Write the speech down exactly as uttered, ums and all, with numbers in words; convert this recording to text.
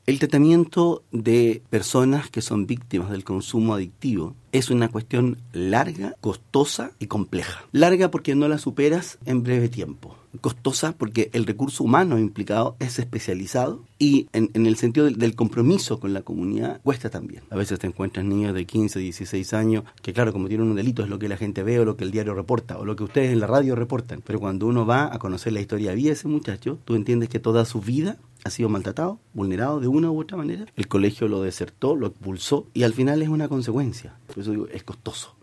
El tratamiento de personas que son víctimas del consumo adictivo es una cuestión larga, costosa y compleja. Larga porque no la superas en breve tiempo. Costosa porque el recurso humano implicado es especializado y en, en el sentido del, del compromiso con la comunidad cuesta también. A veces te encuentras niños de quince, dieciséis años que claro, cometieron un delito, es lo que la gente ve o lo que el diario reporta o lo que ustedes en la radio reportan. Pero cuando uno va a conocer la historia de vida de ese muchacho, tú entiendes que toda su vida ha sido maltratado, vulnerado de una u otra manera. El colegio lo desertó, lo expulsó y al final es una consecuencia. Por eso digo, es costoso.